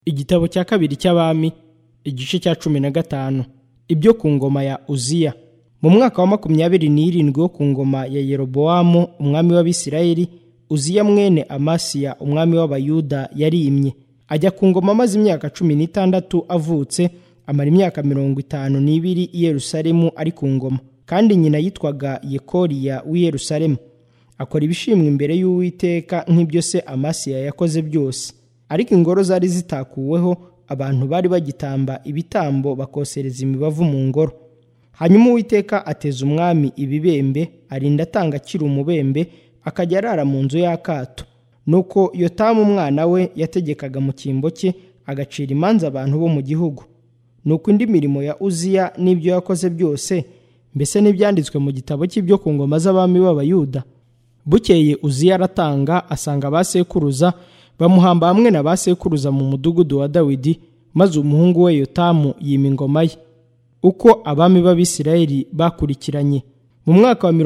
Igitabo cya kabiri cy'Abami, igice cya 15. Ibyo ku ngoma ya Uziya. Mu mwaka wa 27 wo ku ngoma ya Yerobowamu umwami w'Abisirayeli, Uziya mwene Amasiya umwami w'Abayuda yarimye. Ajya ku ngoma maze imyaka 16 avutse, amara imyaka 52 i Yerusalemu ari ku ngoma. Kandi nyina yitwaga Yekoliya w'i Yerusalemu. Akora ibishimwa imbere y'Uwiteka nk'ibyo se Amasiya yakoze byose. Ariko ingoro zari zitakuweho, abantu bari bagitamba ibitambo bakosereza imibavu mu ngoro. Hanyuma Uwiteka ateza umwami ibibembe, arinda atanga akiri umubembe, akajya arara mu nzu y'akato. Nuko Yotamu umwana we yategekaga mu cyimbo cye, agacira imanza abantu bo mu gihugu. Nuko indi mirimo ya Uziya n'ibyo yakoze byose, mbese n'ibyanditswe mu gitabo cy'ibyo ku ngoma z'abami b'Abayuda. Bukeye Uziya aratanga, asanga abasekuruza, bamuhamba hamwe na basekuruza mu mudugudu wa Dawidi, maze umuhungu we Yotamu yima ingoma ye. Uko abami b'Abisirayeli bakurikiranye. Mu mwaka wa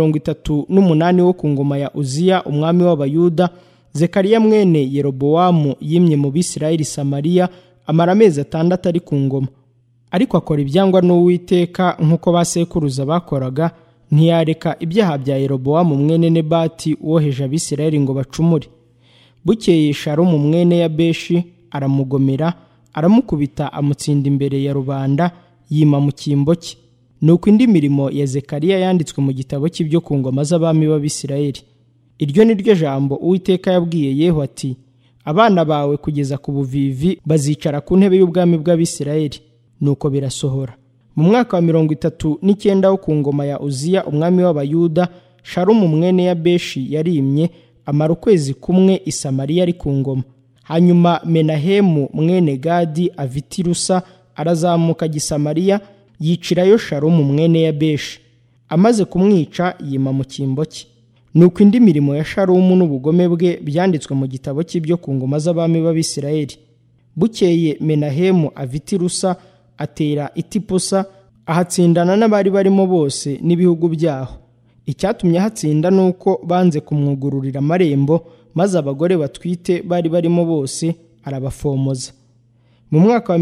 38 wo ku ngoma ya Uziya umwami w'Abayuda, Zekariya mwene Yerobowamu yimye mu Bisirayeli Samariya, amara amezi 6 ari ku ngoma. Ariko akora ibyangwa n'Uwiteka nk'uko basekuruza bakoraga, ntiyareka ibyaha bya Yerobowamu mwene Nebati woheje Abisirayeli ngo bacumure. Bukeye Shalumu mwene Yabeshi aramugomera, aramukubita, amutsinda imbere ya rubanda, yima mu cyimbo cye. Nuko indi mirimo ya Zekariya yanditswe mu gitabo cy'ibyo ku ngoma z'abami b'Abisirayeli. Iryo ni ryo jambo Uwiteka yabwiye Yehu ati: abana bawe kugeza ku buvivi bazicara ku ntebe y'ubwami bw'Abisirayeli. Nuko birasohora. Mu mwaka wa 39 wo ku ngoma ya Uziya umwami w'Abayuda, Shalumu mwene Yabeshi yarimye, amara ukwezi kumwe i Samariya ari ku ngoma. Hanyuma Menahemu mwene Gadi Avitirusa arazamuka i Samariya, yicirayo Shalumu mwene Yabeshi. Amaze kumwica, yima mu cyimbo cye. Nuko indi mirimo ya Shalumu n'ubugome bwe byanditswe mu gitabo cy'ibyo ku ngoma z'abami b'Abisirayeli. Bukeye Menahemu Avitirusa atera Itipusa, ahatsindana n'abari barimo bose n'ibihugu byaho. Icyatumye hatsinda nuko banze kumwugururira amarembo, maze abagore batwite bari barimo bose arabafomoza. Mu mwaka wa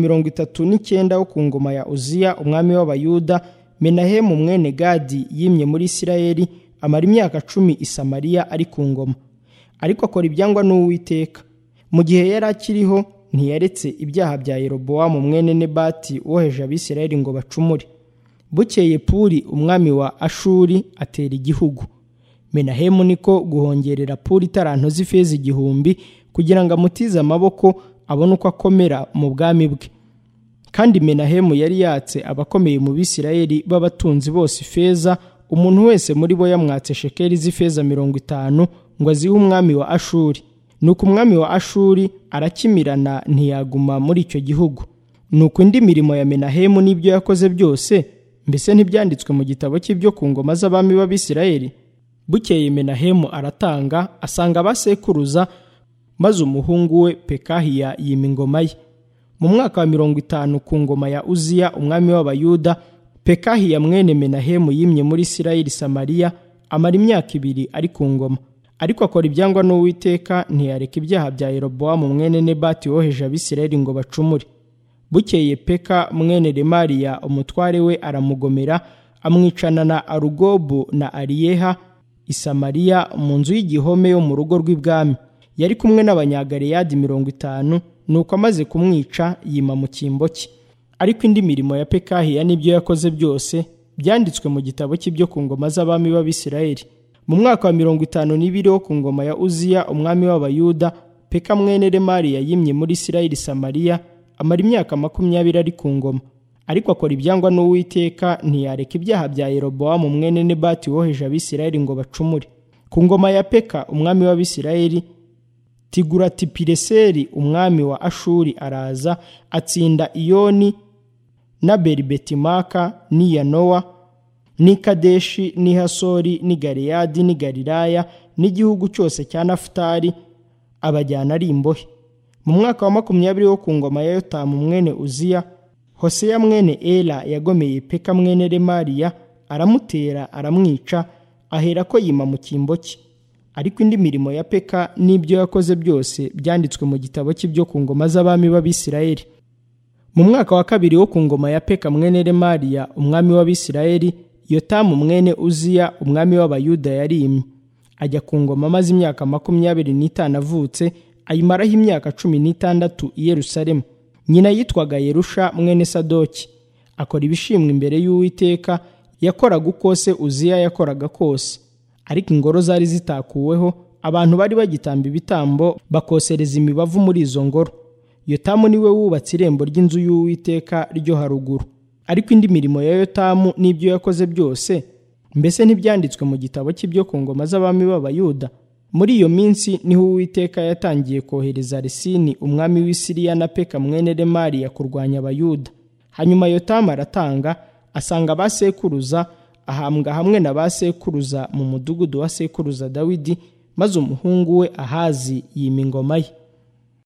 39 wo ku ngoma ya Uziya umwami w'Abayuda, Menahemu mwene Gadi yimye muri Isirayeli, amara imyaka 10 i Samariya ari ku ngoma. Ariko akora ibyangwa n'Uwiteka. Mu gihe yari akiriho, ntiyaretse ibyaha bya Yerobowamu mwene Nebati woheje Abisirayeli ngo bacumure. Bukeye Puri umwami wa Ashuri atera igihugu. Menahemu niko guhongerera Puri taranto z'ifeza 1000, kugira ngo amutize amaboko, abone uko akomera mu bwami bwe. Kandi Menahemu yari yatse abakomeye mu Bisirayeli b'abatunzi bose ifeza, umuntu wese muri bo yamwatse shekeli z'ifeza 50 ngo azihe umwami wa Ashuri. Nuko umwami wa Ashuri arakimirana, ntiyaguma muri icyo gihugu. Nuko indi mirimo ya Menahemu n'ibyo yakoze byose, mbese ntibyanditswe mu gitabo cy'ibyo ku ngoma z'abami b'Abisirayeli. Bukeye Menahemu aratanga, asanga abasekuruza, maze umuhungu we Pekahiya yima ingoma ye. Mu mwaka wa 50 ku ngoma ya Uziya umwami w'Abayuda, Pekahiya mwene Menahemu yimye muri Isirayeli Samariya, amara imyaka 2 ari ku ngoma. Ariko akora ibyangwa n'Uwiteka, ntiyareka ibyaha bya Yerobowamu mwene Nebati woheje Abisirayeli ngo bacumure. Bukeye Peka mwene Remaliya umutware we aramugomera, amwicana na Arugobu na Ariyeha i Samariya mu nzu y'igihome yo mu rugo rw'ibwami. Yari kumwe n'Abanyagaleyadi 50, nuko amaze kumwica, yima mu cyimbo cye. Ariko indi mirimo ya Pekahiya n'ibyo yakoze byose byanditswe mu gitabo cy'ibyo ku ngoma z'abami b'Abisirayeli. Mu mwaka wa 52 wo ku ngoma ya Uziya umwami w'Abayuda, Peka mwene Remaliya yimye muri Isirayeli Samariya, amara imyaka 20 ari ku ngoma. Ariko akora ibyangwa n'Uwiteka, ntiyareka ibyaha bya Yerobowamu mwene Nebati woheje Abisirayeli ngo bacumure. Ku ngoma ya Peka umwami w'Abisirayeli, Tigurati-Pileseri umwami wa Ashuri araza, atsinda Iyoni na Beribetimaka n'i Yanowa n'i Kadeshi n'i Hasori n'i Galeyadi n'i Galilaya n'igihugu cyose cya Nafutali, abajyana ari imbohe. Mu mwaka wa 20 wo ku ngoma ya Yotamu mwene Uziya, Hoseya mwene Ela yagomeye Peka mwene Remaliya, aramutera aramwica, ahera ko yima mu cyimbo cye. ariko indi mirimo ya Peka n'ibyo yakoze byose byanditswe mu gitabo cy'ibyo ku ngoma z'abami b'Abisirayeli. Mu mwaka wa kabiri wo ku ngoma ya Peka mwene Remaliya umwami w'Abisirayeli, Yotamu mwene Uziya umwami w'Abayuda yarimye, ajya ku ngoma amaze imyaka 25 avutse, ayimaraho imyaka 16 i Yerusalemu. Nyina yitwaga Yerusha mwene Sadoki. Akora ibishimwa imbere y'Uwiteka, yakoraga uko se Uziya yakoraga kose. Ariko ingoro zari zitakuweho, abantu bari bagitamba ibitambo bakosereza imibavu muri izo ngoro. Yotamu niwe wubatse irembo ry'inzu y'Uwiteka ryo haruguru. Ariko indi mirimo ya Yotamu n'ibyo yakoze byose, mbese ntibyanditswe mu gitabo cy'ibyo ku ngoma z'abami b'Abayuda? Muri iyo minsi niho Uwiteka yatangiye kohereza Resini umwami w'i Siriya na Peka mwene Remaliya kurwanya Abayuda. Hanyuma Yotamu aratanga, asanga ba sekuruza, ahambwa hamwe na ba sekuruza mu mudugudu wa sekuruza Dawidi, maze umuhungu we Ahazi yima ingoma ye.